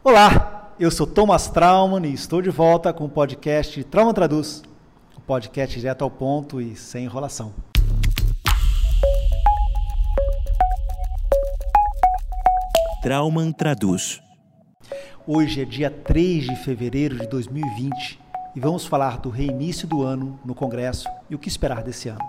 Olá, eu sou Thomas Traumann e estou de volta com o podcast Traumann Traduz, um podcast direto ao ponto e sem enrolação. Traumann Traduz. Hoje é dia 3 de fevereiro de 2020 e vamos falar do reinício do ano no Congresso e o que esperar desse ano.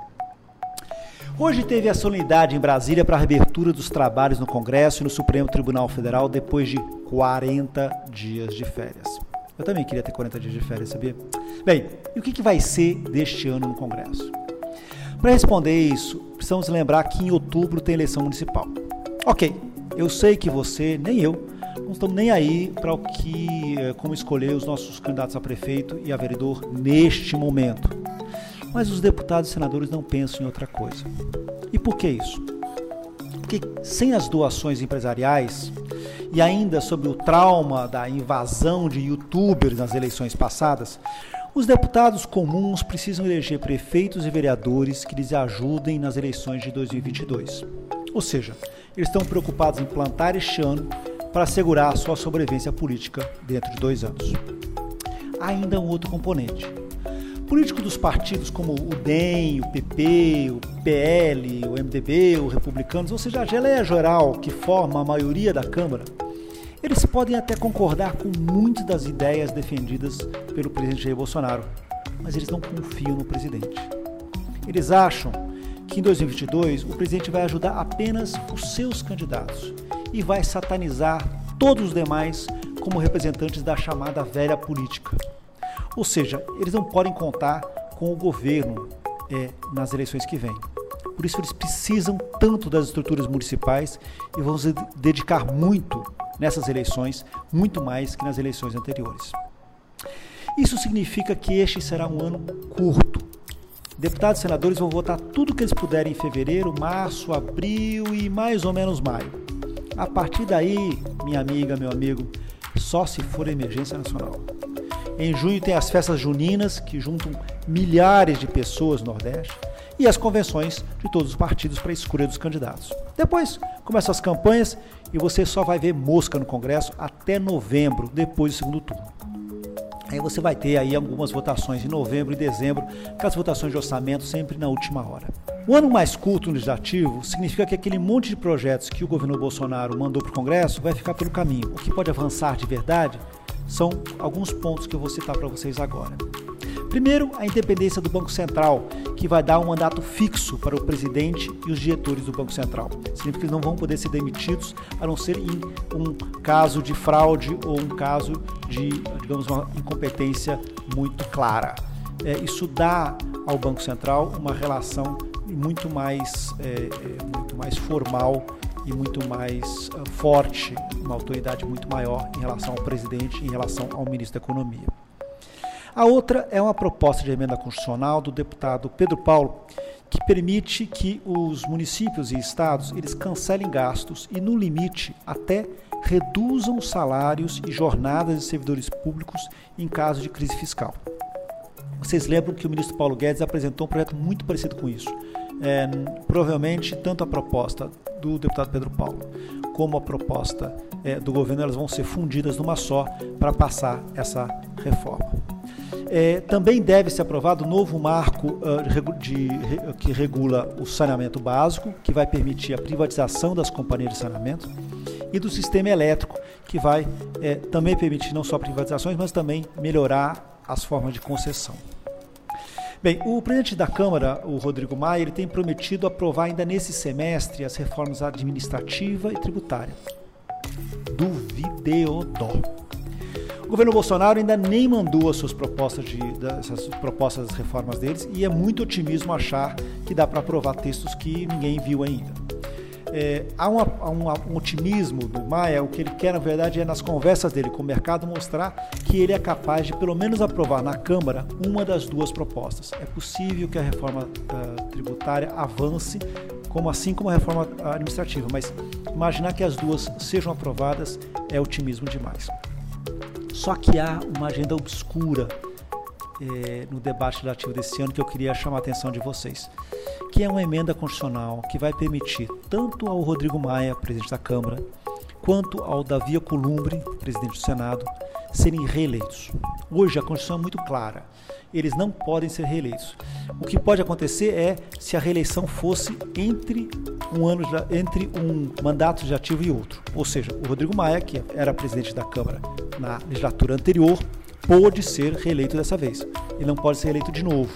Hoje teve a solenidade em Brasília para a reabertura dos trabalhos no Congresso e no Supremo Tribunal Federal depois de 40 dias de férias. Eu também queria ter 40 dias de férias, sabia? Bem, e o que vai ser deste ano no Congresso? Para responder isso, precisamos lembrar que em outubro tem eleição municipal. Ok, eu sei que você, nem eu, não estamos nem aí para como escolher os nossos candidatos a prefeito e a vereador neste momento. Mas os deputados e senadores não pensam em outra coisa. E por que isso? Porque sem as doações empresariais e ainda sob o trauma da invasão de youtubers nas eleições passadas, os deputados comuns precisam eleger prefeitos e vereadores que lhes ajudem nas eleições de 2022. Ou seja, eles estão preocupados em plantar este ano para assegurar a sua sobrevivência política dentro de 2 anos. Há ainda um outro componente. Políticos dos partidos como o DEM, o PP, o PL, o MDB, os republicanos, ou seja, a geleia geral que forma a maioria da Câmara, eles podem até concordar com muitas das ideias defendidas pelo presidente Jair Bolsonaro, mas eles não confiam no presidente. Eles acham que em 2022 o presidente vai ajudar apenas os seus candidatos e vai satanizar todos os demais como representantes da chamada velha política. Ou seja, eles não podem contar com o governo nas eleições que vêm. Por isso eles precisam tanto das estruturas municipais e vão se dedicar muito nessas eleições, muito mais que nas eleições anteriores. Isso significa que este será um ano curto. Deputados e senadores vão votar tudo que eles puderem em fevereiro, março, abril e mais ou menos maio. A partir daí, minha amiga, meu amigo, só se for emergência nacional. Em junho tem as festas juninas, que juntam milhares de pessoas no Nordeste, e as convenções de todos os partidos para a escolha dos candidatos. Depois começam as campanhas e você só vai ver mosca no Congresso até novembro, depois do segundo turno. Aí você vai ter aí algumas votações em novembro e dezembro, aquelas votações de orçamento sempre na última hora. O ano mais curto no legislativo significa que aquele monte de projetos que o governo Bolsonaro mandou para o Congresso vai ficar pelo caminho. O que pode avançar de verdade são alguns pontos que eu vou citar para vocês agora. Primeiro, a independência do Banco Central, que vai dar um mandato fixo para o presidente e os diretores do Banco Central. Significa que eles não vão poder ser demitidos, a não ser em um caso de fraude ou um caso de, digamos, uma incompetência muito clara. Isso dá ao Banco Central uma relação muito mais formal e muito mais forte, uma autoridade muito maior em relação ao presidente e em relação ao ministro da Economia. A outra é uma proposta de emenda constitucional do deputado Pedro Paulo, que permite que os municípios e estados eles cancelem gastos e, no limite, até reduzam salários e jornadas de servidores públicos em caso de crise fiscal. Vocês lembram que o ministro Paulo Guedes apresentou um projeto muito parecido com isso. Provavelmente, tanto a proposta do deputado Pedro Paulo como a proposta do governo, elas vão ser fundidas numa só para passar essa reforma. Também deve ser aprovado o novo marco que regula o saneamento básico, que vai permitir a privatização das companhias de saneamento e do sistema elétrico, que vai também permitir não só privatizações, mas também melhorar as formas de concessão. Bem, o presidente da Câmara, o Rodrigo Maia, ele tem prometido aprovar ainda nesse semestre as reformas administrativa e tributária. Duvideodó. O governo Bolsonaro ainda nem mandou as suas propostas das reformas deles e é muito otimismo achar que dá para aprovar textos que ninguém viu ainda. Há um otimismo do Maia, o que ele quer na verdade é nas conversas dele com o mercado mostrar que ele é capaz de pelo menos aprovar na Câmara uma das duas propostas. É possível que a reforma tributária avance, assim como a reforma administrativa, mas imaginar que as duas sejam aprovadas é otimismo demais. Só que há uma agenda obscura no debate legislativo desse ano que eu queria chamar a atenção de vocês, que é uma emenda constitucional que vai permitir tanto ao Rodrigo Maia, presidente da Câmara, quanto ao Davi Alcolumbre, presidente do Senado, serem reeleitos. Hoje a Constituição é muito clara, eles não podem ser reeleitos. O que pode acontecer é se a reeleição fosse entre um mandato legislativo e outro. Ou seja, o Rodrigo Maia, que era presidente da Câmara na legislatura anterior, pôde ser reeleito dessa vez. Ele não pode ser reeleito de novo.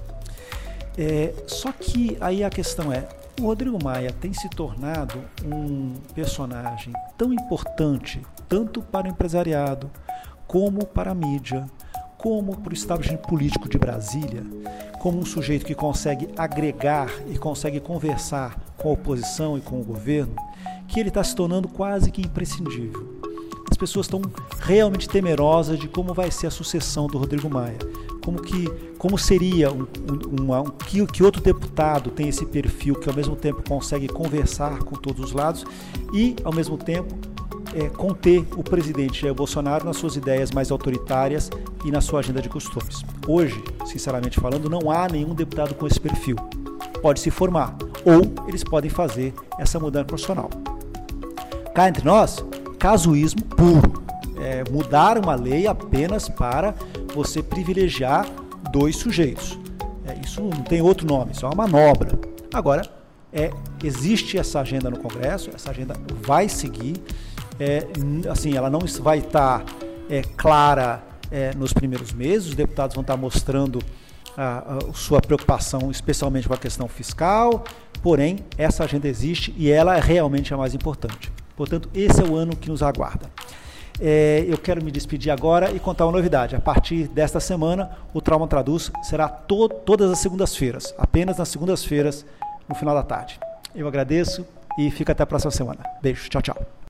Só que aí a questão é, o Rodrigo Maia tem se tornado um personagem tão importante, tanto para o empresariado, como para a mídia, como para o establishment político de Brasília, como um sujeito que consegue agregar e consegue conversar com a oposição e com o governo, que ele está se tornando quase que imprescindível. As pessoas estão realmente temerosas de como vai ser a sucessão do Rodrigo Maia, como seria que outro deputado tem esse perfil que ao mesmo tempo consegue conversar com todos os lados e ao mesmo tempo conter o presidente Jair Bolsonaro nas suas ideias mais autoritárias e na sua agenda de costumes. Hoje, sinceramente falando, não há nenhum deputado com esse perfil. Pode se formar, ou eles podem fazer essa mudança profissional. Cá entre nós, casuísmo puro. Mudar uma lei apenas para você privilegiar dois sujeitos. Isso não tem outro nome, isso é uma manobra. Agora, existe essa agenda no Congresso, essa agenda vai seguir. Ela não vai estar clara nos primeiros meses, os deputados vão estar mostrando a sua preocupação, especialmente com a questão fiscal, porém, essa agenda existe e ela é realmente a mais importante. Portanto, esse é o ano que nos aguarda. Eu quero me despedir agora e contar uma novidade. A partir desta semana, o Trauma Traduz será todas as segundas-feiras, apenas nas segundas-feiras, no final da tarde. Eu agradeço e fica até a próxima semana. Beijo, tchau, tchau.